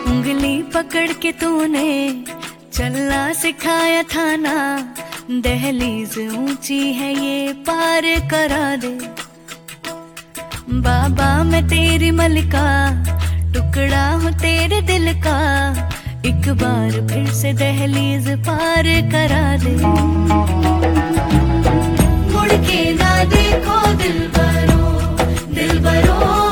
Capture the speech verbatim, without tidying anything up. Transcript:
उंगली पकड़ के तूने चलना सिखाया था ना, दहलीज ऊंची है ये पार करा दे। बाबा मैं तेरी मलिका, टुकड़ा हूँ तेरे दिल का, एक बार फिर से दहलीज पार करा दे। मुड़ के ना देखो दिल बरो, दिल बरो।